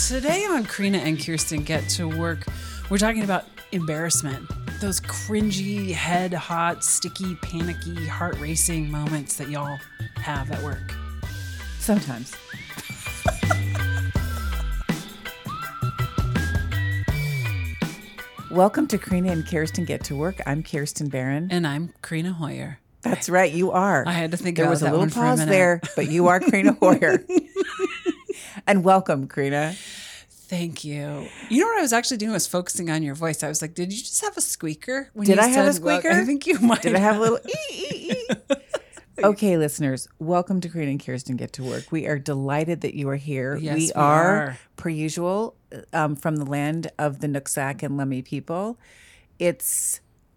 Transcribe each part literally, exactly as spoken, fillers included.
Today on Karina and Kirsten Get to Work, we're talking about embarrassment. Those cringy, head hot, sticky, panicky, heart racing moments that y'all have at work. Sometimes. Welcome to Karina and Kirsten Get to Work. I'm Kirsten Barron. And I'm Karina Hoyer. That's right, you are. I had to think there about was a that little one for a pause minute. there, but you are Karina Hoyer. And welcome, Karina. Thank you. You know what I was actually doing was focusing on your voice. I was like, did you just have a squeaker? When Did you I have a said, well, squeaker? I think you might. Did I have a little ee, ee, ee? Okay, listeners, welcome to Karina and Kirsten Get to Work. We are delighted that you are here. Yes, we, we are, are. per usual, um, from the land of the Nooksack and Lummi people. It's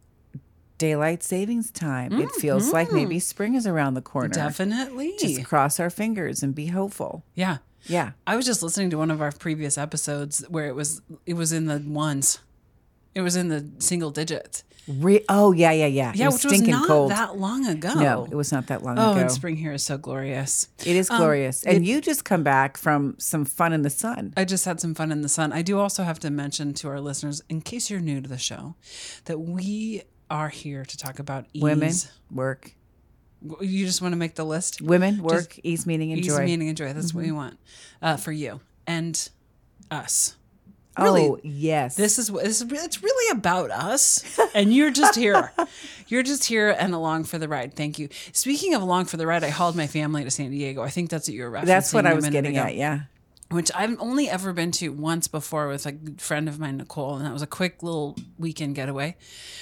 daylight savings time. Mm-hmm. It feels like maybe spring is around the corner. Definitely. Just cross our fingers and be hopeful. Yeah. Yeah. I was just listening to one of our previous episodes where it was it was in the ones. It was in the single digits. Re- oh, yeah, yeah, yeah. Yeah, it was which was stinking not cold. that long ago. No, it was not that long oh, ago. and spring here is so glorious. It is Um, glorious. and it- you just come back from some fun in the sun. I just had some fun in the sun. I do also have to mention to our listeners, in case you're new to the show, that we are here to talk about ease. Women, work. You just want to make the list? Women, work, Just ease, meaning, Ease, enjoy. meaning, enjoy. That's what we want uh, for you and us. Oh, Really, yes. This is what this is, it's really about us, and you're just here. You're just here and along for the ride. Thank you. Speaking of along for the ride, I hauled my family to San Diego. I think that's what you were referencing. That's what I a was minute getting ago, at, yeah. Which I've only ever been to once before with a good friend of mine, Nicole, and that was a quick little weekend getaway.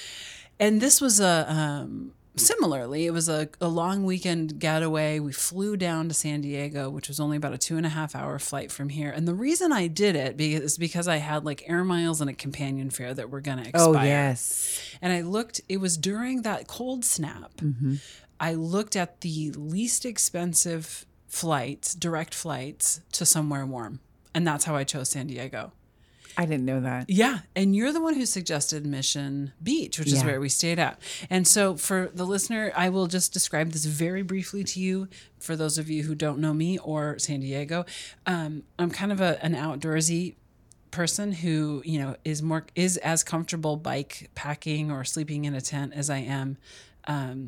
And this was a um, similarly, it was a, a long weekend getaway. We flew down to San Diego, which was only about a two and a half hour flight from here. And the reason I did it is because I had like air miles and a companion fare that were going to expire. Oh, yes. And I looked, it was during that cold snap. Mm-hmm. I looked at the least expensive flights, direct flights to somewhere warm. And that's how I chose San Diego. I didn't know that. Yeah. And you're the one who suggested Mission Beach, which is Yeah. where we stayed at. And so for the listener, I will just describe this very briefly to you. For those of you who don't know me or San Diego, um, I'm kind of a, an outdoorsy person who, you know, is more, is as comfortable bike packing or sleeping in a tent as I am, um,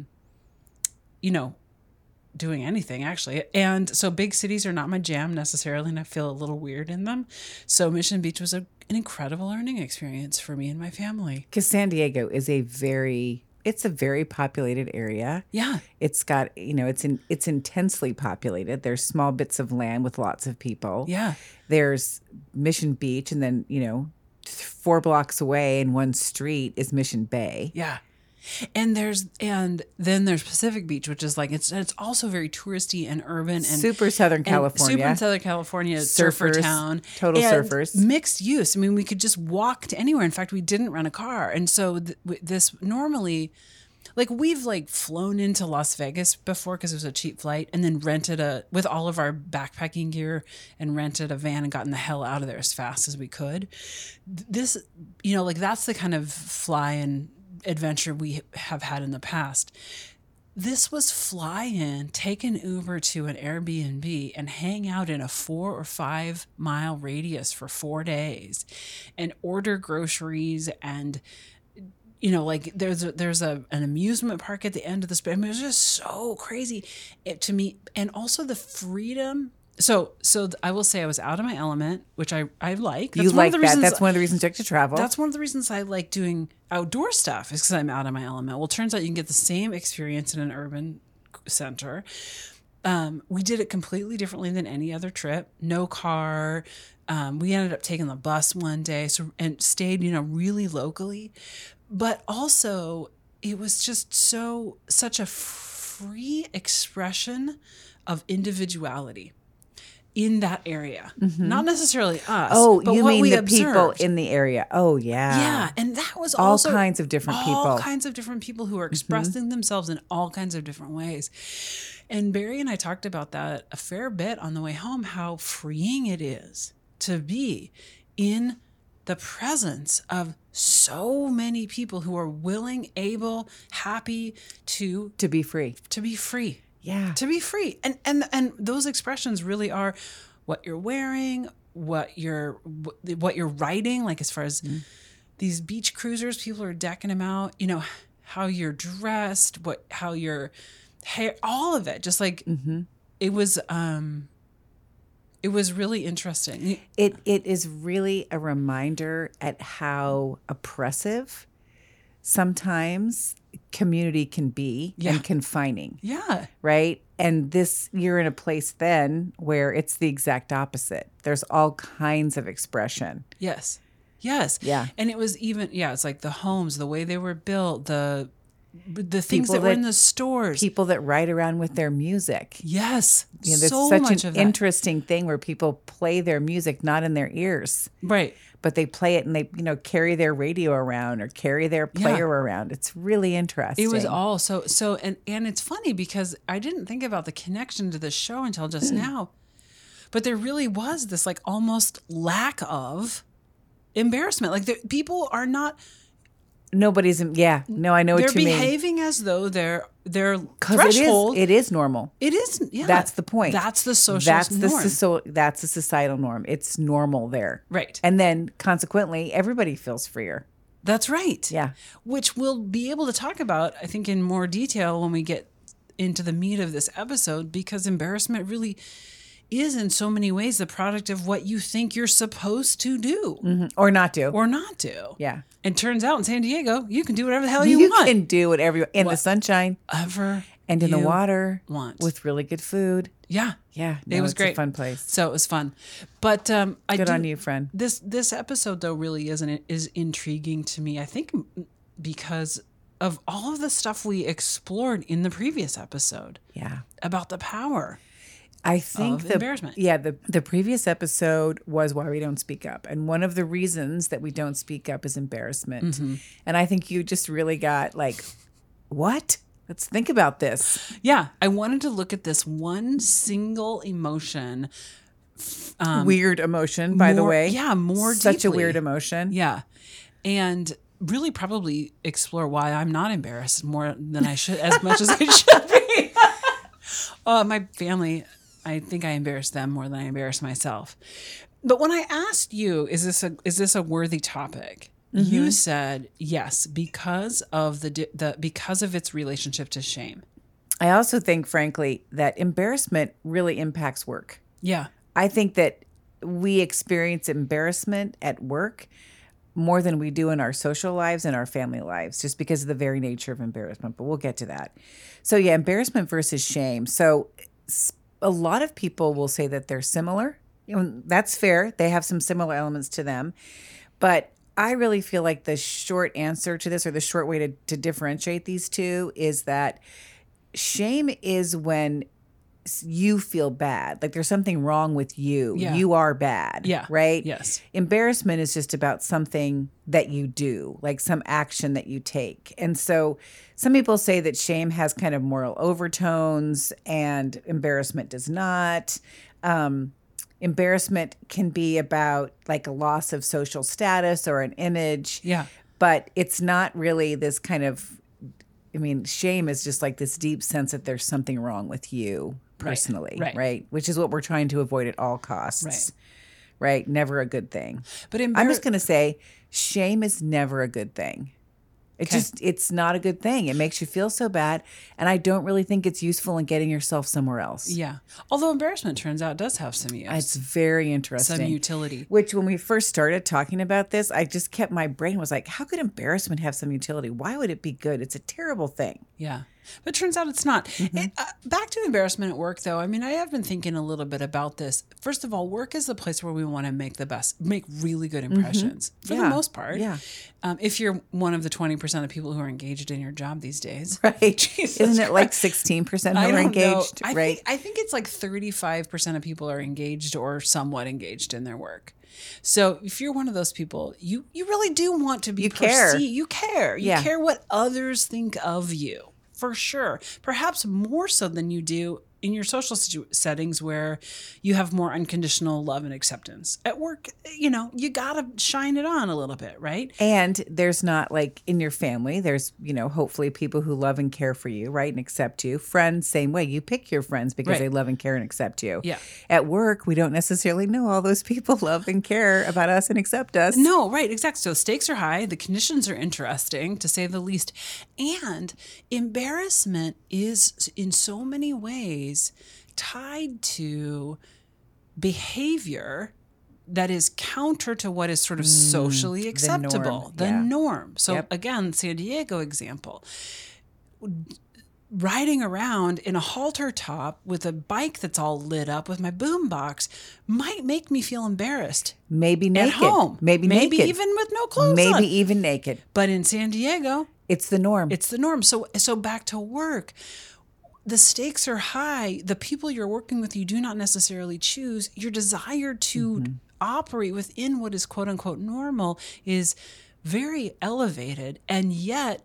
you know, doing anything actually. And so big cities are not my jam necessarily, and I feel a little weird in them. So Mission Beach was a, an incredible learning experience for me and my family. Because San Diego is a very, it's a very populated area. Yeah. It's got, you know, it's in, it's intensely populated. There's small bits of land with lots of people. Yeah. There's Mission Beach, and then, you know, four blocks away in one street is Mission Bay. Yeah. And there's and then there's Pacific Beach, which is like it's it's also very touristy and urban and Super Southern and California. super in Southern California, surfer Surfers, town, total and surfers. mixed use. I mean, we could just walk to anywhere. In fact, we didn't rent a car, and so th- w- this normally, like we've like flown into Las Vegas before because it was a cheap flight, and then rented a with all of our backpacking gear and rented a van and gotten the hell out of there as fast as we could. This, you know, like that's the kind of fly and adventure we have had in the past. This was fly in, take an Uber to an Airbnb and hang out in a four or five mile radius for four days and order groceries. And, you know, like there's a, there's a, an amusement park at the end of the span. I mean, it was just so crazy it, to me. And also the freedom. So, so I will say I was out of my element, which I, I like. That's You one like of the that. reasons That's one of the reasons you like to travel. That's one of the reasons I like doing outdoor stuff is because I'm out of my element. Well, it turns out you can get the same experience in an urban center. Um, we did it completely differently than any other trip. No car. Um, we ended up taking the bus one day, so and stayed, you know, really locally. But also, it was just so such a free expression of individuality in that area. Mm-hmm. Not necessarily us. Oh, but you what mean we the observed. people in the area. Oh, yeah. Yeah, and that was all also kinds of different all people. All kinds of different people who are expressing mm-hmm. themselves in all kinds of different ways. And Barry and I talked about that a fair bit on the way home, how freeing it is to be in the presence of so many people who are willing, able, happy to to be free. To be free. Yeah. To be free. And and and those expressions really are what you're wearing, what you're what you're writing, like as far as mm. these beach cruisers, people are decking them out, you know, how you're dressed, what how your hair, all of it, just like mm-hmm. it was um it was really interesting. It it is really a reminder at how oppressive sometimes community can be yeah. and confining. Yeah. Right? And this, you're in a place then where it's the exact opposite. There's all kinds of expression. Yes. Yes. Yeah. And it was even, yeah, it's like the homes, the way they were built, the the things that, that were in the stores. People that ride around with their music. Yes. You know, there's so such much an of that. interesting thing where people play their music not in their ears. Right. But they play it and they, you know, carry their radio around or carry their player yeah. around. It's really interesting. It was all so, so, and, and it's funny because I didn't think about the connection to the show until just now, but there really was this like almost lack of embarrassment. Like the, people are not, Nobody's, yeah, no, I know what you mean. They're behaving as though they're, their threshold. It is, it is normal. It is, yeah. That's the point. That's the social that's norm. The, so, that's the societal norm. It's normal there. Right. And then consequently, everybody feels freer. That's right. Yeah. Which we'll be able to talk about, I think, in more detail when we get into the meat of this episode, because embarrassment really is in so many ways the product of what you think you're supposed to do. Mm-hmm. Or not do. Or not do. Yeah. And turns out in San Diego, you can do whatever the hell you, you want. You can do whatever you in what, the sunshine. Ever and in the water. Want. With really good food. Yeah. Yeah. No, it was it's great. a fun place. So it was fun. But um, I Good do, on you, friend. This this episode, though, really isn't is intriguing to me. I think because of all of the stuff we explored in the previous episode. Yeah. About the power. I think of the embarrassment. Yeah, the the previous episode was why we don't speak up, and one of the reasons that we don't speak up is embarrassment. Mm-hmm. And I think you just really got like, what? Let's think about this. Yeah, I wanted to look at this one single emotion. Um, weird emotion, by more, the way. Yeah, more such deeply. a weird emotion. Yeah, and really probably explore why I'm not embarrassed more than I should, as much as I should be. uh, my family. I think I embarrass them more than I embarrass myself. But when I asked you, is this a is this a worthy topic? Mm-hmm. You said yes because of the the because of its relationship to shame. I also think, frankly, that embarrassment really impacts work. Yeah, I think that we experience embarrassment at work more than we do in our social lives and our family lives, just because of the very nature of embarrassment. But we'll get to that. So yeah, embarrassment versus shame. So. A lot of people will say that they're similar. You know, that's fair. They have some similar elements to them. But I really feel like the short answer to this, or the short way to, to differentiate these two, is that shame is when you feel bad. Like there's something wrong with you. Yeah. You are bad. Yeah. Right? Yes. Embarrassment is just about something that you do, like some action that you take. And so some people say that shame has kind of moral overtones and embarrassment does not. Um, embarrassment can be about like a loss of social status or an image. Yeah. But it's not really this kind of, I mean, shame is just like this deep sense that there's something wrong with you personally, right? right. right? Which is what we're trying to avoid at all costs. Right. Right? Never a good thing. But embar- I'm just going to say shame is never a good thing. It okay. just, it's not a good thing. It makes you feel so bad. And I don't really think it's useful in getting yourself somewhere else. Yeah. Although embarrassment turns out does have some use. It's very interesting. Some utility. Which when we first started talking about this, I just kept, my brain was like, how could embarrassment have some utility? Why would it be good? It's a terrible thing. Yeah. But it turns out it's not. Mm-hmm. It, uh, back to embarrassment at work, though. I mean, I have been thinking a little bit about this. First of all, work is the place where we want to make the best, make really good impressions mm-hmm. for yeah. the most part. Yeah. Um, if you're one of the twenty percent of people who are engaged in your job these days. Right. Jesus Isn't it Christ. like sixteen percent who I are don't engaged? know. I right. Think, I think it's like thirty-five percent of people are engaged or somewhat engaged in their work. So if you're one of those people, you, you really do want to be you care. perceived. You care. You yeah. care what others think of you. For sure. Perhaps more so than you do in your social situ- settings where you have more unconditional love and acceptance. At work, you know, you got to shine it on a little bit, right? And there's not like in your family, there's, you know, hopefully people who love and care for you, right? And accept you. Friends, same way. You pick your friends because Right. they love and care and accept you. Yeah. At work, we don't necessarily know all those people love and care about us and accept us. No, right, exactly. So stakes are high. The conditions are interesting, to say the least. And embarrassment is, in so many ways, tied to behavior that is counter to what is sort of socially acceptable, norm, the yeah. norm. So Yep. again, San Diego example. Riding around in a halter top with a bike that's all lit up with my boombox might make me feel embarrassed. Maybe naked. At home. Maybe, Maybe naked. even with no clothes Maybe on. even naked. But in San Diego, It's the norm. it's the norm. So so back to work. The stakes are high. The people you're working with, you do not necessarily choose. Your desire to Mm-hmm. operate within what is quote unquote normal is very elevated. And yet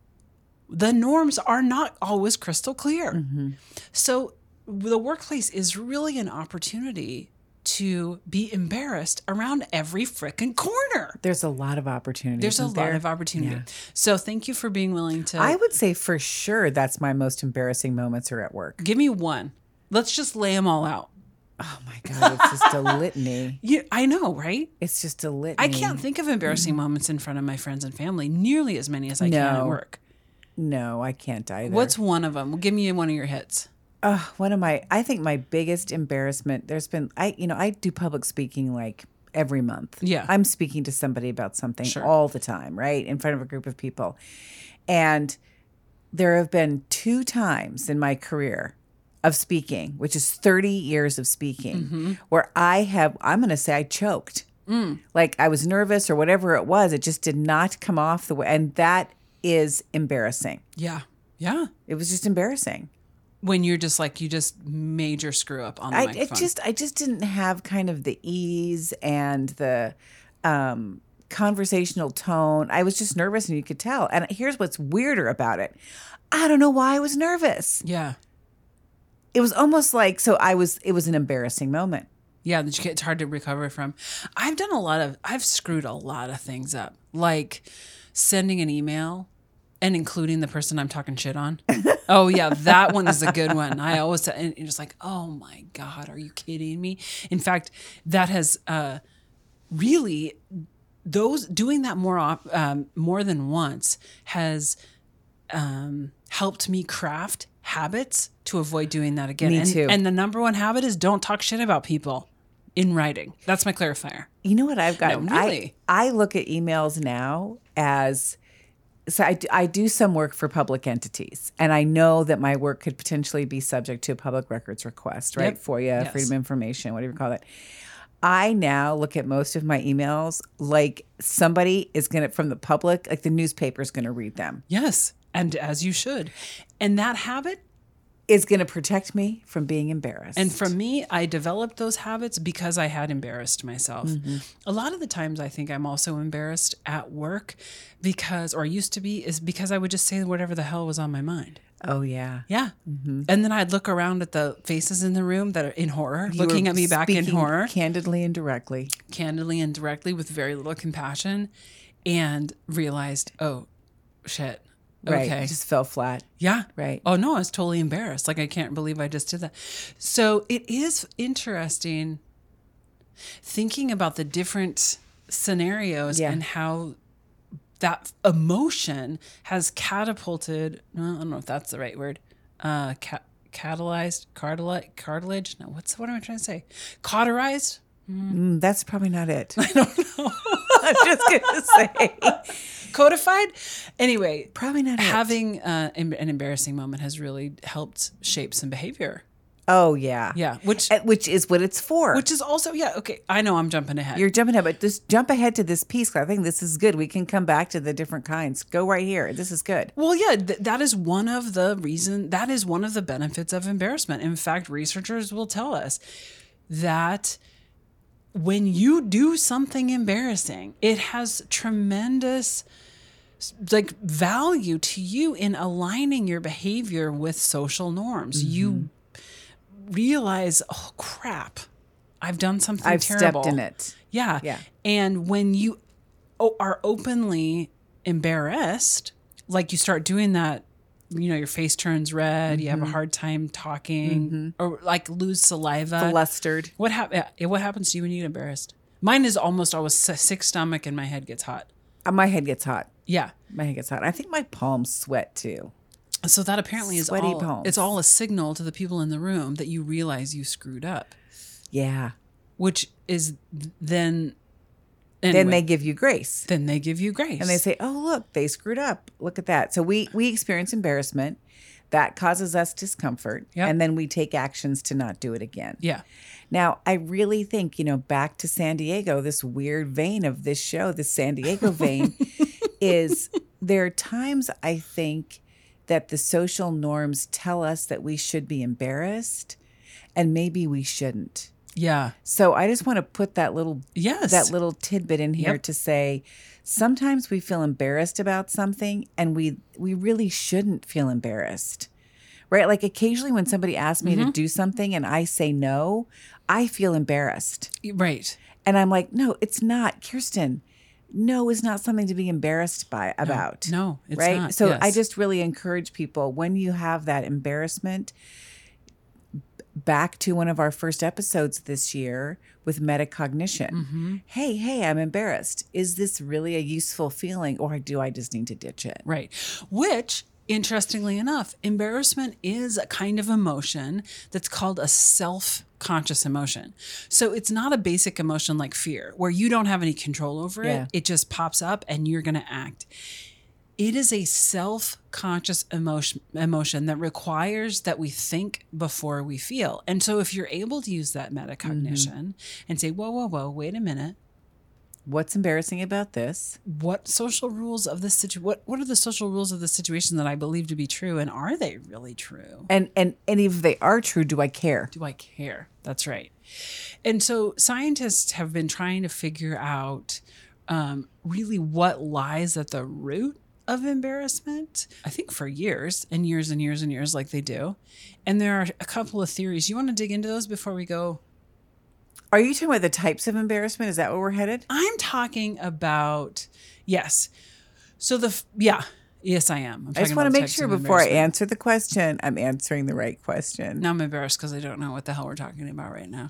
the norms are not always crystal clear. Mm-hmm. So the workplace is really an opportunity to be embarrassed around every frickin' corner. There's a lot of opportunities. There's a isn't lot there? of opportunity. Yeah. So thank you for being willing to I would say for sure that's my most embarrassing moments are at work. give me one. Let's just lay them all out. Oh my God, it's just a litany. Yeah, I know, right? It's just a litany. I can't think of embarrassing moments in front of my friends and family, nearly as many as I can at No. work. No, I can't either. What's one of them? Well, give me one of your hits. Uh, one of my, I think my biggest embarrassment, there's been, I, you know, I do public speaking like every month. Yeah. I'm speaking to somebody about something Sure. all the time, right? In front of a group of people. And there have been two times in my career of speaking, which is thirty years of speaking, Mm-hmm. where I have, I'm going to say I choked. Mm. Like I was nervous or whatever it was. It just did not come off the way. And that is embarrassing. Yeah. Yeah. It was just embarrassing. When you're just like, you just major screw up on the I it microphone. just I just didn't have kind of the ease and the um, conversational tone. I was just nervous, and you could tell. And here's what's weirder about it: I don't know why I was nervous. yeah. It was almost like so. I was. It was an embarrassing moment. Yeah, that you get, it's hard to recover from. I've done a lot of, I've screwed a lot of things up, like sending an email and including the person I'm talking shit on. Oh yeah, that one is a good one. I always say, and it's like, oh my God, are you kidding me? In fact, that has uh, really those doing that more op, um, more than once has um, helped me craft habits to avoid doing that again. Me and, too. And the number one habit is don't talk shit about people in writing. That's my clarifier. You know what I've gotten? No, really? I I look at emails now as. So I, do- I do some work for public entities, and I know that my work could potentially be subject to a public records request, right? Yep. FOIA, Yes. Freedom of Information, whatever you call it. I now look at most of my emails like somebody is going to, from the public, like the newspaper is going to read them, Yes. And as you should. And that habit, is going to protect me from being embarrassed. and for me, I developed those habits because I had embarrassed myself. Mm-hmm. A lot of the times I think I'm also embarrassed at work because, or used to be, is because I would just say whatever the hell was on my mind. oh, yeah. Yeah. Mm-hmm. And then I'd look around at the faces in the room that are in horror, You looking were at me back in speaking horror, candidly and directly. candidly and directly with very little compassion, and realized, oh, shit. Right. Okay. It just fell flat. Yeah. Right. Oh, no, I was totally embarrassed. Like, I can't believe I just did that. So it is interesting thinking about the different scenarios Yeah. and how that emotion has catapulted. Well, I don't know if that's the right word. Uh, ca- catalyzed, cartilage, cartilage. No, what's what am I trying to say? Cauterized. Mm, that's probably not it. I don't know. I'm just going to say. Codified. Anyway, Probably not it. having uh, an an embarrassing moment has really helped shape some behavior. Oh, yeah. Yeah, which Uh, Which is what it's for. which is also yeah okay. I know I'm jumping ahead. You're jumping ahead, but just jump ahead to this piece. 'Cause I think this is good. We can come back to the different kinds. Go right here. This is good. Well, yeah, th- that is one of the reason. That is one of the benefits of embarrassment. In fact, researchers will tell us that when you do something embarrassing, it has tremendous like value to you in aligning your behavior with social norms. You realize, oh crap, I've done something I've terrible. stepped in it. Yeah. Yeah. And when you o- are openly embarrassed, like you start doing that, you know, your face turns red, you have a hard time talking, or like lose saliva. Flustered. What hap- yeah, What happens to you when you get embarrassed? Mine is almost always s- sick stomach and my head gets hot. Uh, My head gets hot. Yeah. My head gets hot. I think my palms sweat too. So that apparently is Sweaty all, palms. it's all a signal to the people in the room that you realize you screwed up, Yeah. which is then, Then anyway, they give you grace. then they give you grace. And they say, "Oh, look, they screwed up. Look at that." So we we experience embarrassment. That causes us discomfort. Yep. And then we take actions to not do it again. yeah. Now, I really think, you know, back to San Diego, this weird vein of this show, this San Diego vein, is there are times I think that the social norms tell us that we should be embarrassed and maybe we shouldn't. Yeah. So I just want to put that little Yes. that little tidbit in here Yep. to say sometimes we feel embarrassed about something and we we really shouldn't feel embarrassed. Right? Like occasionally when somebody asks me Mm-hmm. to do something and I say no, I feel embarrassed. Right. And I'm like, "No, it's not, Kirsten. No is not something to be embarrassed by about." No, it's right? not. So Yes. I just really encourage people when you have that embarrassment, back to one of our first episodes this year with metacognition. Mm-hmm. Hey, hey, I'm embarrassed. Is this really a useful feeling or do I just need to ditch it? Right. Which, interestingly enough, embarrassment is a kind of emotion that's called a self-conscious emotion. So it's not a basic emotion like fear, where you don't have any control over Yeah. it. It just pops up and you're going to act. It is a self-conscious emotion emotion that requires that we think before we feel. And so if you're able to use that metacognition and say, whoa, whoa, whoa, wait a minute. What's embarrassing about this? What social rules of this situ- what what are the social rules of the situation that I believe to be true, and are they really true? And and and if they are true, do I care? Do I care? That's right. And so scientists have been trying to figure out um, really what lies at the root of embarrassment, I think for years and years and years and years, like they do. And there are a couple of theories. You want to dig into those before we go? Are you talking about the types of embarrassment? Is that where we're headed? I'm talking about, yes. So the, f- yeah, yes, I am. I'm I just talking want to about the make types sure of before I embarrassment. answer the question, I'm answering the right question. Now I'm embarrassed because I don't know what the hell we're talking about right now.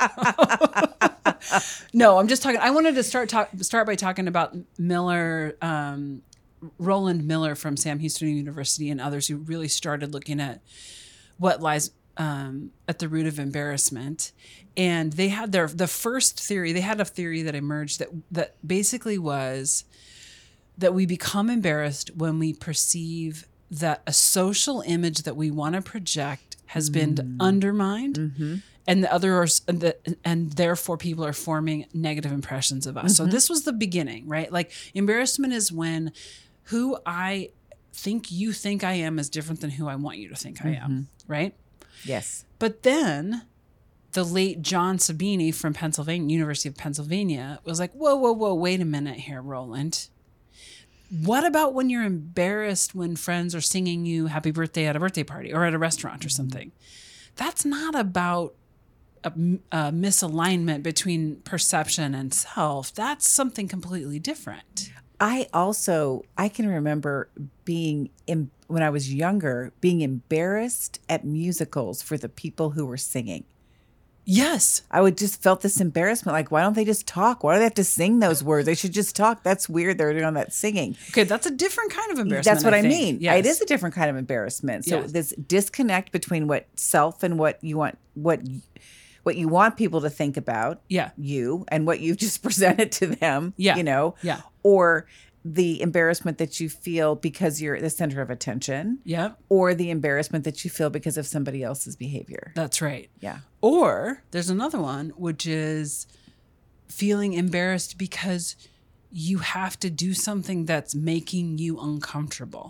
No, I'm just talking. I wanted to start talk, start by talking about Miller, um, Roland Miller from Sam Houston University, and others who really started looking at what lies um, at the root of embarrassment. And they had their the first theory. They had a theory that emerged that that basically was that we become embarrassed when we perceive that a social image that we want to project has been undermined, and the others, and, the, and therefore people are forming negative impressions of us. So this was the beginning, right? Like embarrassment is when who I think you think I am is different than who I want you to think I am, right? Yes. But then the late John Sabini from Pennsylvania, University of Pennsylvania, was like, whoa, whoa, whoa, wait a minute here, Roland. What about when you're embarrassed when friends are singing you happy birthday at a birthday party or at a restaurant or something? That's not about a, a misalignment between perception and self. That's something completely different. I also, I can remember being, in, when I was younger, being embarrassed at musicals for the people who were singing. Yes. I would just felt this embarrassment. Like, why don't they just talk? Why do they have to sing those words? They should just talk. That's weird. They're doing that singing. Okay, that's a different kind of embarrassment. That's what I, think. mean. Yes. It is a different kind of embarrassment. So Yes. this disconnect between what self and what you want, what what you want people to think about Yeah. you and what you've just presented to them. Yeah. You know. Yeah. Or the embarrassment that you feel because you're the center of attention. Yep. Or the embarrassment that you feel because of somebody else's behavior. That's right. Yeah. Or there's another one, which is feeling embarrassed because you have to do something that's making you uncomfortable.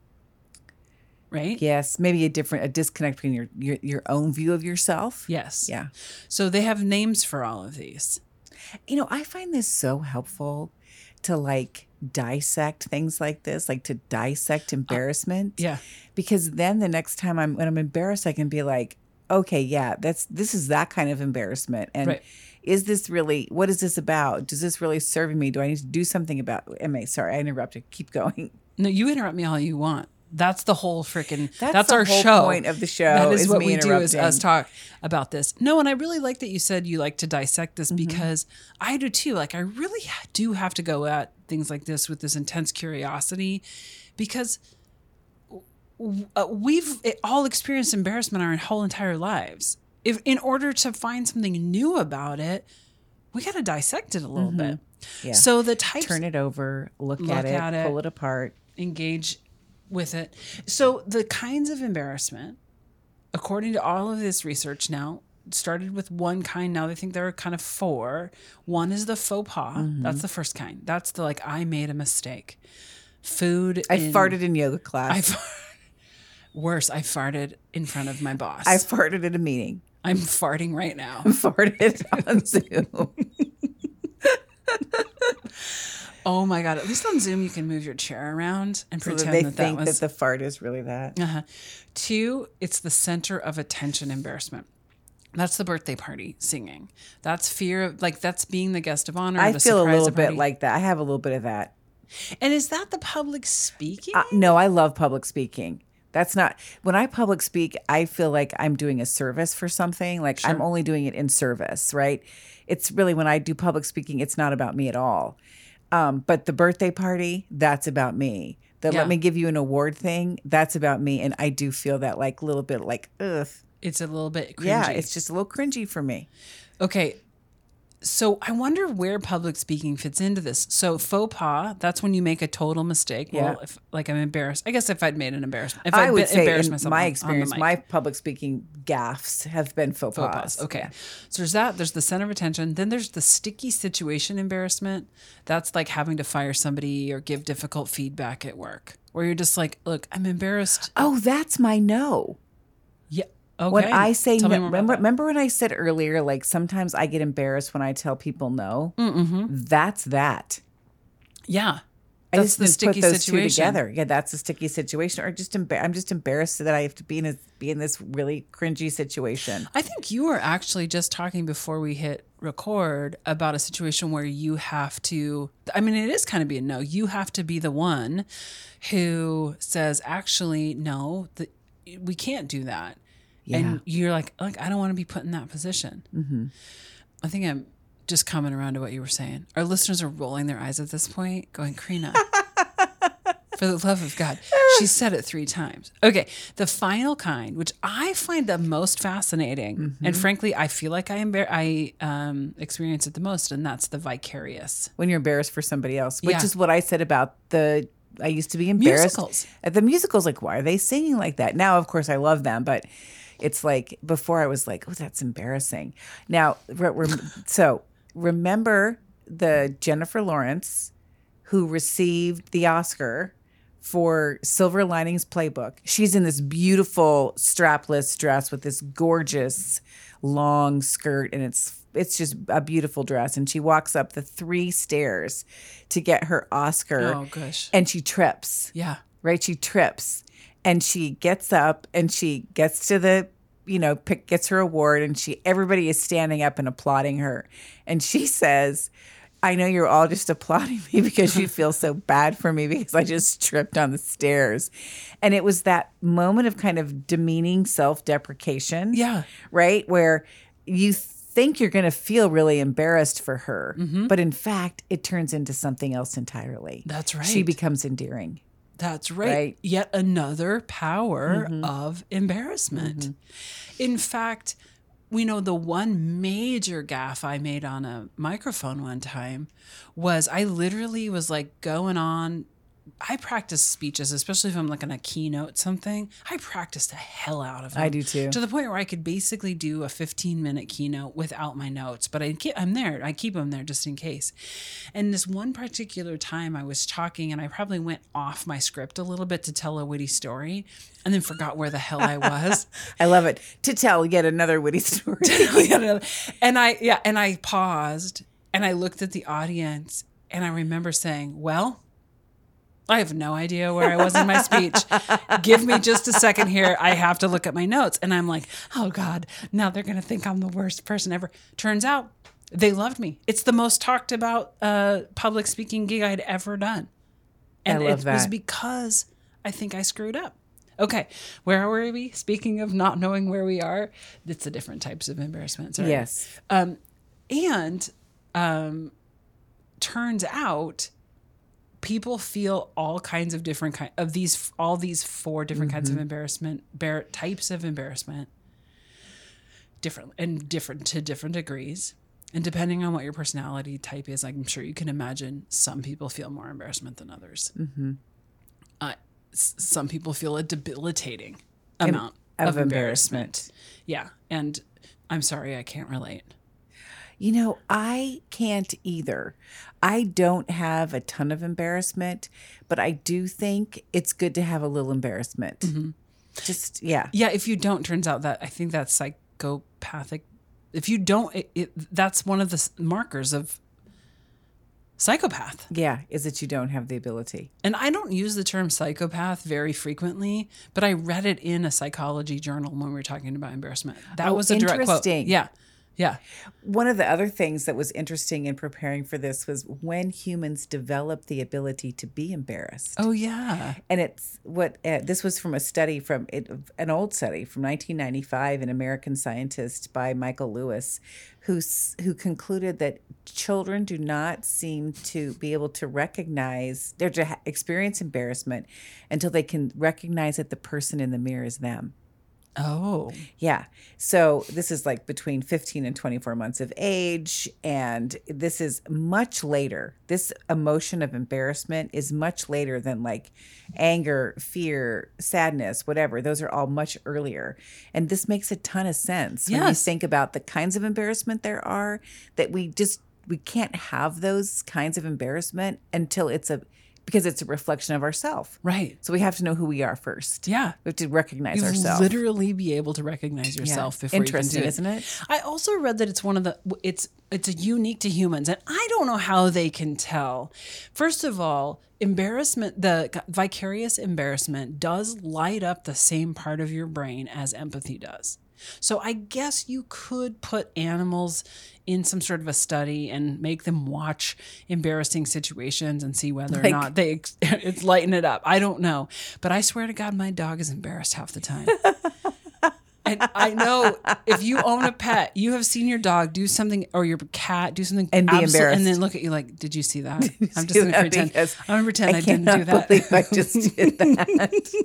Right? Yes. Maybe a different, a disconnect between your, your, your own view of yourself. Yes. Yeah. So they have names for all of these. You know, I find this so helpful to like dissect things like this, like to dissect embarrassment. Yeah. Because then the next time I'm when I'm embarrassed, I can be like, okay, yeah, that's this is that kind of embarrassment. And Right. is this really, what is this about? Does this really serve me? Do I need to do something about Am I sorry, I interrupted. Keep going. No, you interrupt me all you want. That's the whole freaking. That's, That's the our whole show. point of the show, That is, is what me we do is interrupting. us talk about this. No, and I really like that you said you like to dissect this Mm-hmm. because I do too. Like I really ha- do have to go at things like this with this intense curiosity because w- uh, we've all experienced embarrassment our whole entire lives. If in order to find something new about it, we got to dissect it a little bit. Yeah. So the types Turn it over, look, Look at, it, at it. pull it apart. engage with it. So the kinds of embarrassment, according to all of this research now, started with one kind. Now they think there are kind of four. One is the faux pas. Mm-hmm. That's the first kind. That's the like, I made a mistake. Food. I in- farted in yoga I class. far- Worse, I farted in front of my boss. I farted at a meeting. I'm farting right now. Farted on Zoom. Oh my God. At least on Zoom, you can move your chair around and So pretend that they that think that was. that the fart is really that. Uh-huh. Two, it's the center of attention embarrassment. That's the birthday party singing. That's fear of, like, that's being the guest of honor. I of a feel a surprise little bit party. like that. I have a little bit of that. And is that the public speaking? Uh, no, I love public speaking. That's not when I public speak, I feel like I'm doing a service for something. Like I'm only doing it in service, right? It's really when I do public speaking, it's not about me at all. Um, but the birthday party, that's about me. The Yeah. let me give you an award thing, that's about me. And I do feel that like a little bit like, ugh. It's a little bit cringy. Yeah, it's just a little cringy for me. Okay. So I wonder where public speaking fits into this. So faux pas, that's when you make a total mistake. Well, Yeah. if like I'm embarrassed, I guess if I'd made an embarrassment, if I I'd would been- say embarrassed in myself my on- on the experience, mic. my public speaking gaffes have been faux, Faux pas. pas. Okay. Yeah. So there's that. There's the center of attention. Then there's the sticky situation embarrassment. That's like having to fire somebody or give difficult feedback at work, where you're just like, look, I'm embarrassed. Oh, that's my no. Yeah. Okay. When I say Tell me no, more about remember, that. remember when I said earlier, like sometimes I get embarrassed when I tell people no. Mm-hmm. That's that. Yeah. I That's just the didn't sticky put those situation. two together. Yeah, that's a sticky situation. Or just embar- I'm just embarrassed that I have to be in a, be in this really cringy situation. I think you were actually just talking before we hit record about a situation where you have to, I mean, it is kind of being no. You have to be the one who says, actually, no, the, we can't do that. Yeah. And you're like, look, I don't want to be put in that position. Mm-hmm. I think I'm just coming around to what you were saying. Our listeners are rolling their eyes at this point, going, Karina, for the love of God. She said it three times. Okay. The final kind, which I find the most fascinating, Mm-hmm. and frankly, I feel like I, embar- I um, experience it the most, and that's the vicarious. When you're embarrassed for somebody else, which Yeah. is what I said about the, I used to be embarrassed Musicals. at the musicals. Like, why are they singing like that? Now, of course, I love them, but it's like before I was like, oh, that's embarrassing. Now, re- rem- so remember the Jennifer Lawrence who received the Oscar for Silver Linings Playbook. She's in this beautiful strapless dress with this gorgeous long skirt, and it's it's just a beautiful dress. And she walks up the three stairs to get her Oscar. Oh, gosh. And she trips. Yeah. Right? She trips. And she gets up and she gets to the, you know, pick, gets her award, and she everybody is standing up and applauding her. And she says, I know you're all just applauding me because you feel so bad for me because I just tripped on the stairs. And it was that moment of kind of demeaning self-deprecation. Yeah. Right? Where you think you're going to feel really embarrassed for her. Mm-hmm. But in fact, it turns into something else entirely. That's right. She becomes endearing. That's right. Right. Yet another power of embarrassment. In fact, we know the one major gaffe I made on a microphone one time was I literally was like going on. I practice speeches, especially if I'm like on a keynote something. I practice the hell out of them. I do too. To the point where I could basically do a fifteen minute keynote without my notes, but I keep, I'm there. I keep them there just in case. And this one particular time I was talking and I probably went off my script a little bit to tell a witty story and then forgot where the hell I was. I love it. To tell yet another witty story. and I, yeah, and I paused and I looked at the audience and I remember saying, well, I have no idea where I was in my speech. Give me just a second here. I have to look at my notes. And I'm like, oh God, now they're going to think I'm the worst person ever. Turns out they loved me. It's the most talked about uh, public speaking gig I'd ever done. And I love it that. was because I think I screwed up. Okay, where were we? Speaking of not knowing where we are, it's the different types of embarrassment. Sorry. Yes. Um, and um, turns out people feel all kinds of different kind of these all these four different mm-hmm. kinds of embarrassment, bear, types of embarrassment, different and different to different degrees. And depending on what your personality type is, I'm sure you can imagine some people feel more embarrassment than others. Mm-hmm. Uh, s- some people feel a debilitating amount of, of embarrassment. embarrassment. Yeah. And I'm sorry, I can't relate. You know, I can't either. I don't have a ton of embarrassment, but I do think it's good to have a little embarrassment. Mm-hmm. Just, yeah. Yeah. If you don't, turns out that I think that's psychopathic. If you don't, it, it, that's one of the markers of psychopath. Yeah, is that you don't have the ability. And I don't use the term psychopath very frequently, but I read it in a psychology journal when we were talking about embarrassment. That oh, was a direct quote. Interesting. Yeah. Yeah. One of the other things that was interesting in preparing for this was when humans develop the ability to be embarrassed. Oh, yeah. And it's what uh, this was from a study from it, an old study from nineteen ninety-five, an American scientist by Michael Lewis, who who concluded that children do not seem to be able to recognize, they're to ha- experience embarrassment until they can recognize that the person in the mirror is them. Oh. Yeah. So this is like between fifteen and twenty-four months of age. And this is much later. This emotion of embarrassment is much later than like anger, fear, sadness, whatever. Those are all much earlier. And this makes a ton of sense when you Yes. think about the kinds of embarrassment there are, that we just, we can't have those kinds of embarrassment until it's a, because it's a reflection of ourselves. Right. So we have to know who we are first. Yeah. We have to recognize You ourselves. literally be able to recognize yourself Yeah. before Interesting, you can do it. isn't it? I also read that it's one of the it's it's unique to humans, and I don't know how they can tell. First of all, embarrassment, the vicarious embarrassment does light up the same part of your brain as empathy does. So I guess you could put animals in some sort of a study and make them watch embarrassing situations and see whether Like- or not they it's lighten it up. I don't know, but I swear to God, my dog is embarrassed half the time. And I know if you own a pet, you have seen your dog do something or your cat do something And be absolute- embarrassed. and then look at you like, did you see that? you I'm just see going to that? pretend. Because I'm going to pretend I, I didn't cannot do that. believe I just did that.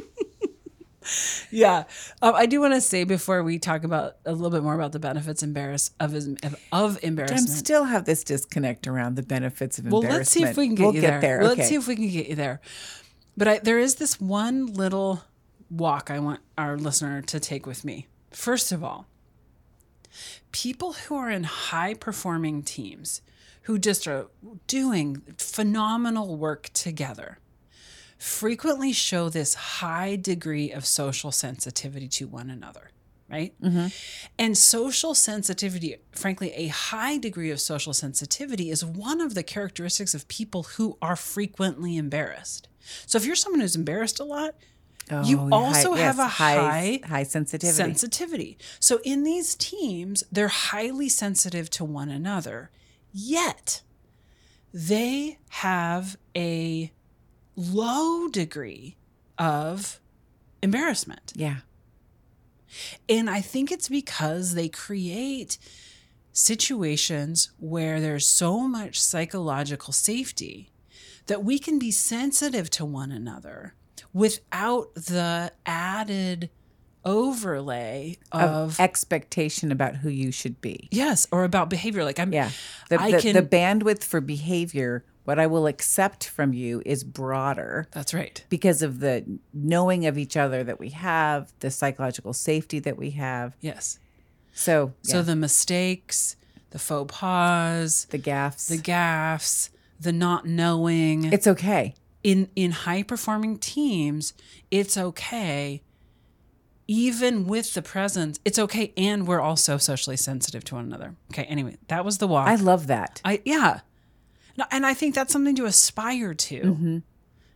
Yeah. Um, I do want to say before we talk about a little bit more about the benefits embarrass of, of, of I embarrassment. still have this disconnect around the benefits of Well, embarrassment. let's see if we can get we'll you get there. there. Let's Okay. see if we can get you there. But I, there is this one little walk I want our listener to take with me. First of all, people who are in high performing teams who just are doing phenomenal work together frequently show this high degree of social sensitivity to one another, right? Mm-hmm. And social sensitivity, frankly, a high degree of social sensitivity is one of the characteristics of people who are frequently embarrassed. So if you're someone who's embarrassed a lot, you Oh, also high- have yes, a high, high sensitivity. sensitivity. So in these teams, they're highly sensitive to one another, yet they have a low degree of embarrassment. Yeah. And I think it's because they create situations where there's so much psychological safety that we can be sensitive to one another without the added overlay of, Of expectation about who you should be. yes, or about behavior. Like I'm, Yeah. The, I the, can. the bandwidth for behavior, what I will accept from you is broader that's right. because of the knowing of each other that we have, the psychological safety that we have. Yes. So, So yeah, the mistakes, the faux pas, the gaffes. the gaffes, the not knowing. It's okay. in in high performing teams, it's okay. Even with the presence, it's okay, and we're also socially sensitive to one another. Okay, anyway, that was the walk. I love that. I yeah, no, and I think that's something to aspire to. Mm-hmm.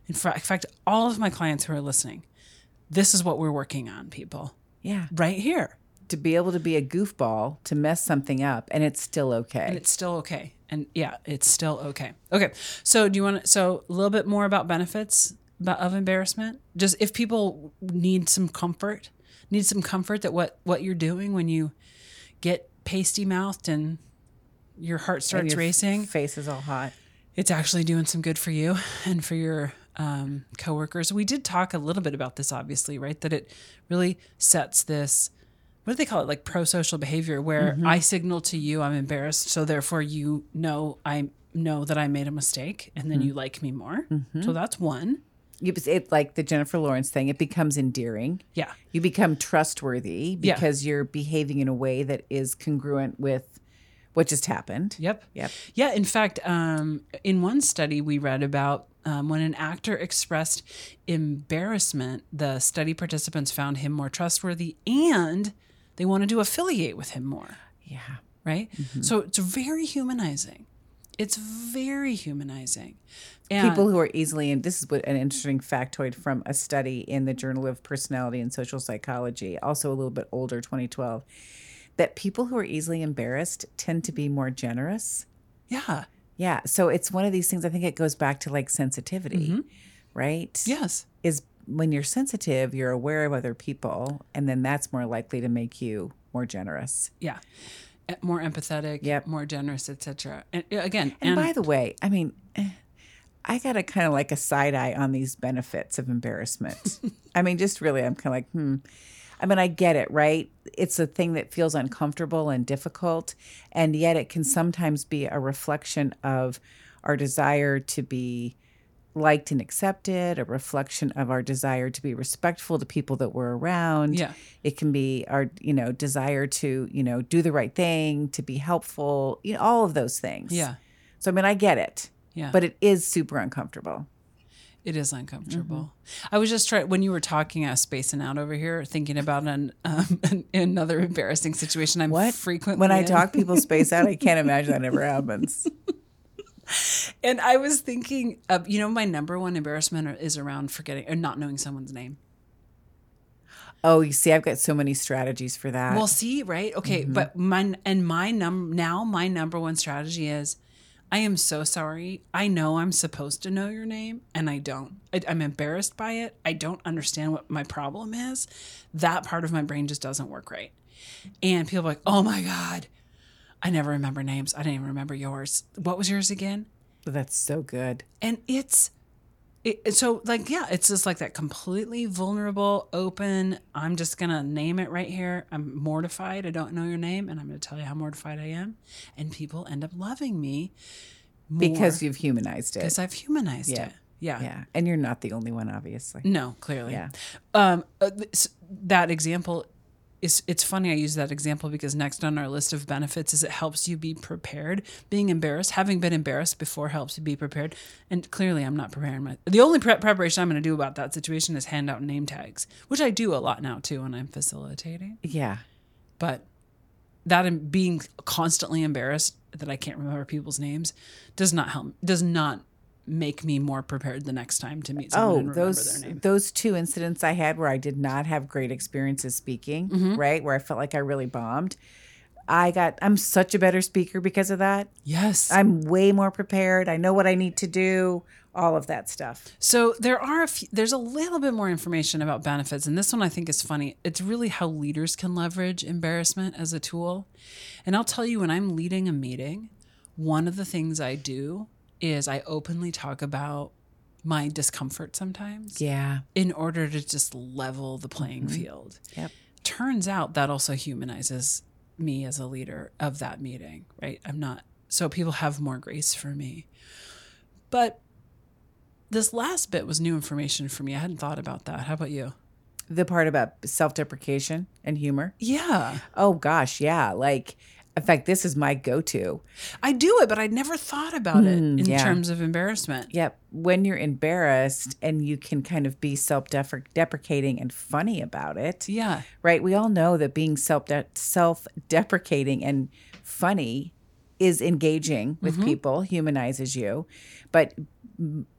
In fa- in fact, all of my clients who are listening, this is what we're working on, people. Yeah. Right here. To be able to be a goofball, to mess something up, and it's still okay. And it's still okay. And yeah, it's still okay. Okay. So do you want to, so a little bit more about benefits about, of embarrassment? Just if people need some comfort, need some comfort that what, what you're doing when you get pasty mouthed and your heart And starts your racing, face is all hot. it's actually doing some good for you and for your um, coworkers. We did talk a little bit about this, obviously, right? That it really sets this, what do they call it? Like pro-social behavior, where Mm-hmm. I signal to you I'm embarrassed, so therefore you know I know that I made a mistake, and then Mm-hmm. you like me more. So that's one. It's it, like the Jennifer Lawrence thing. It becomes endearing. Yeah. You become trustworthy Yeah. because you're behaving in a way that is congruent with what just happened. Yep. Yep. Yeah. In fact, um, in one study we read about um, when an actor expressed embarrassment, the study participants found him more trustworthy and they wanted to affiliate with him more. Yeah. Right. So it's very humanizing. It's very humanizing. And People who are easily, and this is what an interesting factoid from a study in the Journal of Personality and Social Psychology, also a little bit older, twenty twelve, that people who are easily embarrassed tend to be more generous. yeah. Yeah. So it's one of these things, I think it goes back to like sensitivity, right? Yes. Is when you're sensitive, you're aware of other people, and then that's more likely to make you more generous. Yeah. Uh, More empathetic, Yep. more generous, et cetera. And uh, again, And, by the way, I mean, eh, I got a kind of like a side eye on these benefits of embarrassment. I mean, just really, I'm kind of like, hmm. I mean, I get it, right? It's a thing that feels uncomfortable and difficult, and yet it can sometimes be a reflection of our desire to be liked and accepted, a reflection of our desire to be respectful to people that we're around. Yeah. It can be our, you know, desire to, you know, do the right thing, to be helpful, you know, all of those things. Yeah. So, I mean, I get it. Yeah. But it is super uncomfortable. It is uncomfortable. Mm-hmm. I was just trying, when you were talking, I was spacing out over here, thinking about an, um, an another embarrassing situation I'm What? frequently When I in. talk, people space out. I can't imagine that ever happens. And I was thinking, of, you know, my number one embarrassment is around forgetting or not knowing someone's name. Oh, you see, I've got so many strategies for that. Well, see, right? Okay, but my and my num now my number one strategy is, I am so sorry. I know I'm supposed to know your name, and I don't. I, I'm embarrassed by it. I don't understand what my problem is. That part of my brain just doesn't work right. And people are like, "Oh my god, I never remember names. I didn't even remember yours. What was yours again?" That's so good. And it's it, it- so like, yeah, it's just like that completely vulnerable, open. I'm just going to name it right here. I'm mortified. I don't know your name. And I'm going to tell you how mortified I am. And people end up loving me more Because you've humanized it. because I've humanized Yeah. it. Yeah. Yeah. And you're not the only one, obviously. No, clearly. Yeah. Um, uh, th- that example is, it's funny I use that example because next on our list of benefits is it helps you be prepared. Being embarrassed, having been embarrassed before helps you be prepared. And clearly I'm not preparing my, the only pre- preparation I'm going to do about that situation is hand out name tags, which I do a lot now too when I'm facilitating. Yeah. But that and being constantly embarrassed that I can't remember people's names does not help, does not make me more prepared the next time to meet someone Oh, and remember those their name. those two incidents I had where I did not have great experiences speaking, Mm-hmm. right? Where I felt like I really bombed. I got I'm such a better speaker because of that. Yes. I'm way more prepared. I know what I need to do, all of that stuff. So there are a few, there's a little bit more information about benefits, and this one I think is funny. It's really how leaders can leverage embarrassment as a tool. And I'll tell you, when I'm leading a meeting, one of the things I do is I openly talk about my discomfort sometimes Yeah. in order to just level the playing field. Yep. Turns out that also humanizes me as a leader of that meeting, right? I'm not, so people have more grace for me. But this last bit was new information for me. I hadn't thought about that. How about you? The part about self-deprecation and humor. Yeah, Oh gosh, yeah. Like, in fact, this is my go-to. I do it, but I'd never thought about it in yeah. terms of embarrassment. Yep. When you're embarrassed and you can kind of be self-deprecating and funny about it. Yeah, Right? We all know that being self self-deprecating and funny is engaging with people, humanizes you. But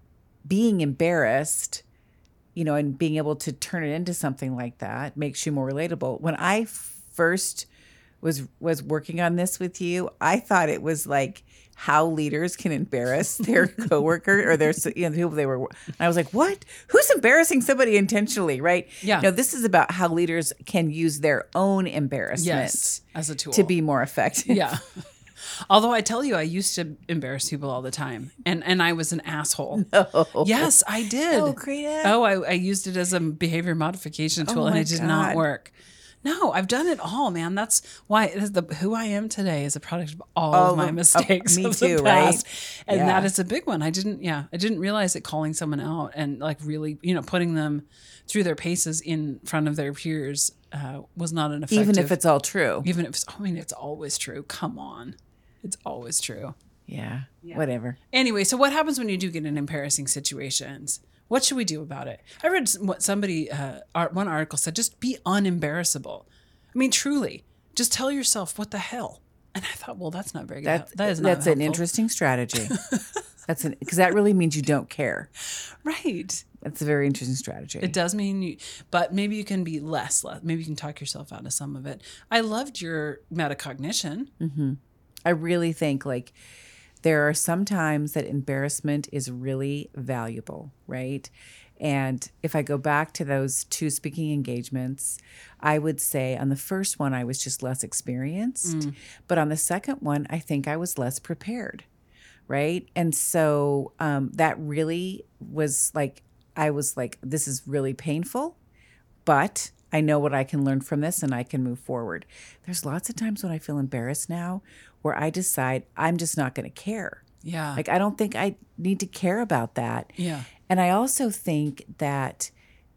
being embarrassed, you know, and being able to turn it into something like that makes you more relatable. When I first was was working on this with you, I thought it was like how leaders can embarrass their coworker or their, you know, the people they were. And I was like, what? Who's embarrassing somebody intentionally, right? Yeah. No, this is about how leaders can use their own embarrassment Yes, as a tool to be more effective. Yeah. Although I tell you, I used to embarrass people all the time, and and I was an asshole. No. Yes, I did. Oh, Greta. Oh, I, I used it as a behavior modification tool, Oh, and my it did God. not work. No, I've done it all, man. That's why it is the who I am today is a product of all All of my of- mistakes. oh, me of the too, right? past. And Yeah. that is a big one. I didn't, yeah, I didn't realize that calling someone out and like really, you know, putting them through their paces in front of their peers uh, was not an effective. Even if it's all true. even if it's, I mean, it's always true. Come on, it's always true. Yeah. Whatever. Anyway, so what happens when you do get in embarrassing situations? What should we do about it? I read what somebody, uh, ar- one article said, just be unembarrassable. I mean, truly, just tell yourself, what the hell? And I thought, well, that's not very good. That, that is not that's an helpful. interesting strategy. That's an because that really means you don't care. Right. That's a very interesting strategy. It does mean you, but maybe you can be less, less. Maybe you can talk yourself out of some of it. I loved your metacognition. I really think like there are some times that embarrassment is really valuable, right? And if I go back to those two speaking engagements, I would say on the first one, I was just less experienced. But on the second one, I think I was less prepared, right? And so um, that really was like, I was like, this is really painful, but I know what I can learn from this and I can move forward. There's lots of times when I feel embarrassed now where I decide I'm just not going to care. Yeah. Like, I don't think I need to care about that. yeah. And I also think that,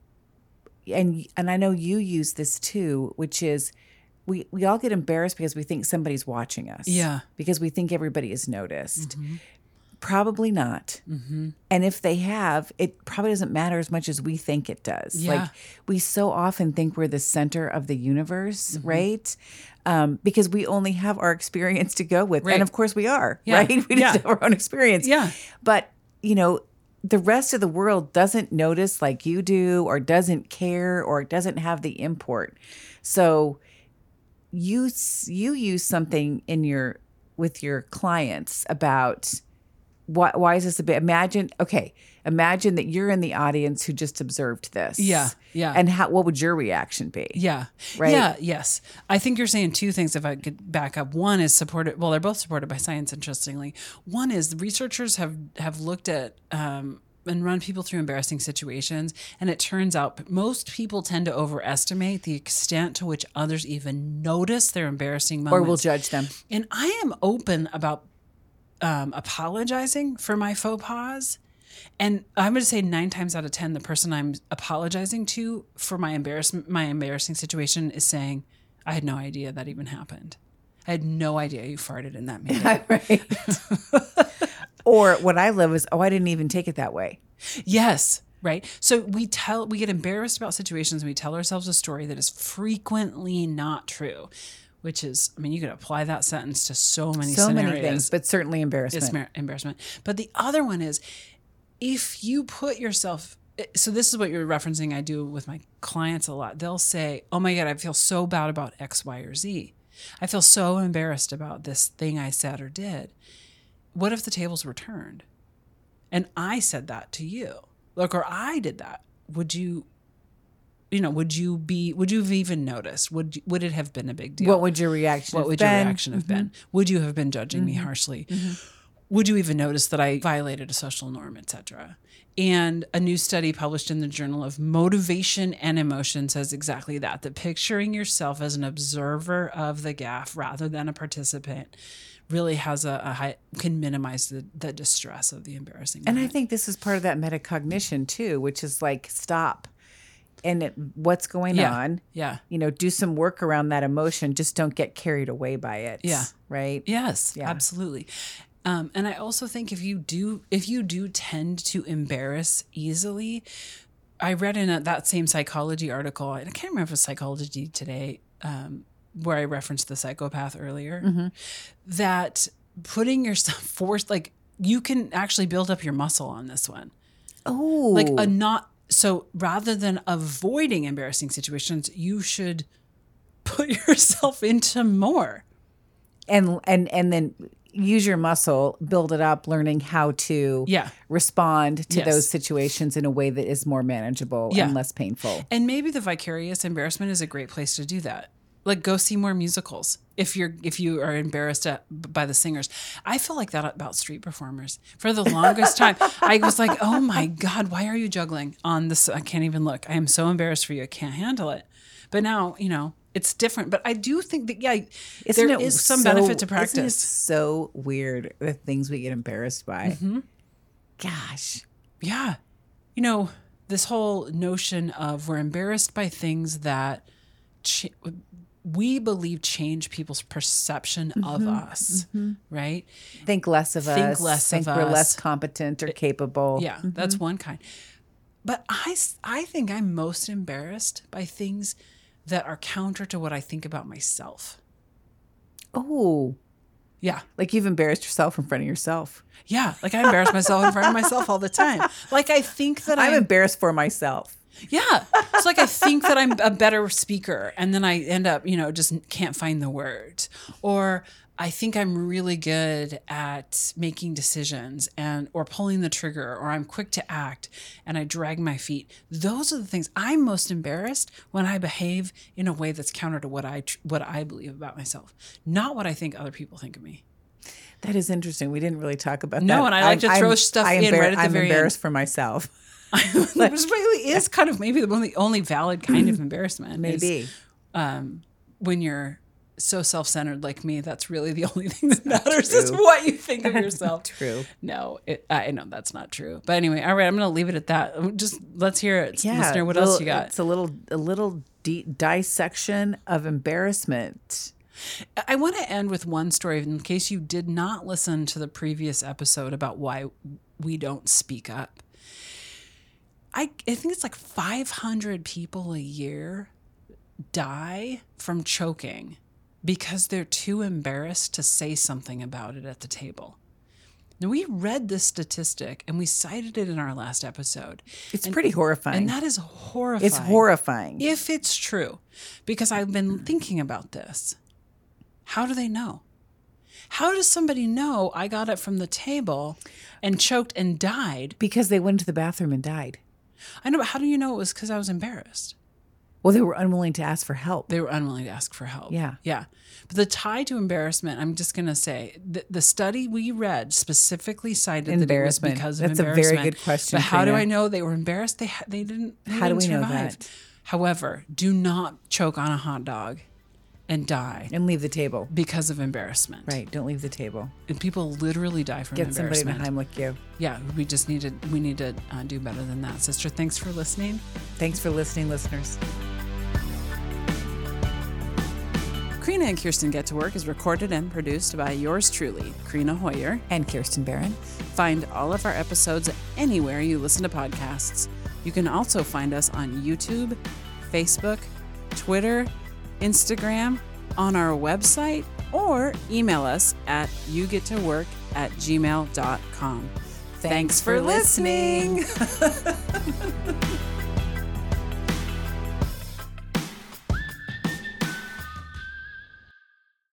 and and I know you use this too, which is we, we all get embarrassed because we think somebody's watching us. Yeah. Because we think everybody is noticed. Probably not. And if they have, it probably doesn't matter as much as we think it does. Yeah. Like we so often think we're the center of the universe, right? Um, because we only have our experience to go with. Right. And of course we are, Yeah. right? We just Yeah. have our own experience. Yeah. But, you know, the rest of the world doesn't notice like you do or doesn't care or doesn't have the import. So you s- you use something in your with your clients about why why is this a bit imagine okay imagine that you're in the audience who just observed this. Yeah, yeah. And how what would your reaction be? Yeah. Right? Yeah. Yes. I think you're saying two things. If I could back up, one is supported. Well, they're both supported by science. Interestingly, one is the researchers have have looked at um, and run people through embarrassing situations, and it turns out most people tend to overestimate the extent to which others even notice their embarrassing moments, Or will judge them. And I am open about um, apologizing for my faux pas. And I'm going to say nine times out of ten, the person I'm apologizing to for my embarrassment, my embarrassing situation, is saying, "I had no idea that even happened. I had no idea you farted in that meeting." Right. Or what I love is, oh, I didn't even take it that way. Yes. Right. So we tell, we get embarrassed about situations and we tell ourselves a story that is frequently not true, which is, I mean, you could apply that sentence to so many So scenarios. many things, but certainly embarrassment. It's mer- embarrassment. But the other one is, if you put yourself, so this is what you're referencing. I do with my clients a lot. They'll say, "Oh my God, I feel so bad about X, Y, or Z. I feel so embarrassed about this thing I said or did." What if the tables were turned and I said that to you? Like, or I did that. Would you, you know, would you be, would you have even noticed? Would you, would it have been a big deal? What would your reaction What have would been? your reaction have been? Would you have been judging me harshly? Would you even notice that I violated a social norm, et cetera? And a new study published in the Journal of Motivation and Emotion says exactly that, that picturing yourself as an observer of the gaffe rather than a participant really has a, a high, can minimize the, the distress of the embarrassing And I moment. think this is part of that metacognition too, which is like, stop. And it, what's going Yeah. on? Yeah. You know, do some work around that emotion. Just don't get carried away by it. Yeah. Right? Yes, Yeah. absolutely. Um, and I also think if you do, if you do tend to embarrass easily, I read in a, that same psychology article, and I can't remember if it's Psychology Today, um, where I referenced the psychopath earlier, that putting yourself forced, like you can actually build up your muscle on this one. Oh, Like a not so rather than avoiding embarrassing situations, you should put yourself into more. and and and then use your muscle, build it up, learning how to Yeah. respond to Yes. those situations in a way that is more manageable Yeah. and less painful. And maybe the vicarious embarrassment is a great place to do that. Like go see more musicals if you're if you are embarrassed at, by the singers. I feel like that about street performers. For the longest time, I was like, "Oh my God, why are you juggling on this? I can't even look. I am so embarrassed for you. I can't handle it." But now, you know, it's different. But I do think that yeah, Isn't there it is some so- benefit to Isn't it practice. so weird the things we get embarrassed by? Mm-hmm. Gosh. Yeah. You know, this whole notion of we're embarrassed by things that ch- we believe change people's perception of us, right? Think less of Think us. less think of we're us. less competent or capable. Yeah, that's one kind. But I, s- I think I'm most embarrassed by things that are counter to what I think about myself. Oh, Yeah. like you've embarrassed yourself in front of yourself. Yeah. Like I embarrass myself in front of myself all the time. Like I think that I'm I'm embarrassed for myself. Yeah. It's like I think that I'm a better speaker and then I end up, you know, just can't find the words. Or I think I'm really good at making decisions and or pulling the trigger or I'm quick to act and I drag my feet. Those are the things I'm most embarrassed when I behave in a way that's counter to what I tr- what I believe about myself, not what I think other people think of me. That is interesting. We didn't really talk about that. No, and I like to throw stuff I in embar- right at the I'm very end. embarrassed for myself. Which really is kind of maybe the only only valid kind of embarrassment. is Maybe. when you're so self-centered like me, that's really the only thing that matters is true. what you think of yourself. True. No, it, I know that's not true. But anyway, all right, I'm going to leave it at that. Just let's hear it, Yeah. listener. What little- else you got? It's a little a little de- dissection of embarrassment. I want to end with one story in case you did not listen to the previous episode about why we don't speak up. I, I think it's like five hundred people a year die from choking because they're too embarrassed to say something about it at the table. Now, we read this statistic and we cited it in our last episode. It's And- pretty horrifying. And that is horrifying. it's horrifying. If it's true, because I've been thinking about this. How do they know? How does somebody know I got up from the table and choked and died? because they went to the bathroom and died. I know, but how do you know it was because I was embarrassed? Well, they were unwilling to ask for help. They were unwilling to ask for help. Yeah. Yeah. But the tie to embarrassment, I'm just going to say, the, the study we read specifically cited Embarrassment. that it was because of That's a very embarrassment. good question, But how do Trina. I know they were embarrassed? They ha- they didn't. They How do didn't we know survive. that? However, do not choke on a hot dog and die And leave the table. because of embarrassment. Right. Don't leave the table. And people literally die from Get somebody to embarrassment. Heimlich you. Yeah, we just need to we need to uh, do better than that, sister. Thanks for listening. Thanks for listening, listeners. Krina and Kirsten Get to Work is recorded and produced by yours truly, Krina Hoyer. And Kirsten Barron. Find all of our episodes anywhere you listen to podcasts. You can also find us on YouTube, Facebook, Twitter, Instagram, on our website, or email us at yougettowork at gmail dot com. Thanks for listening.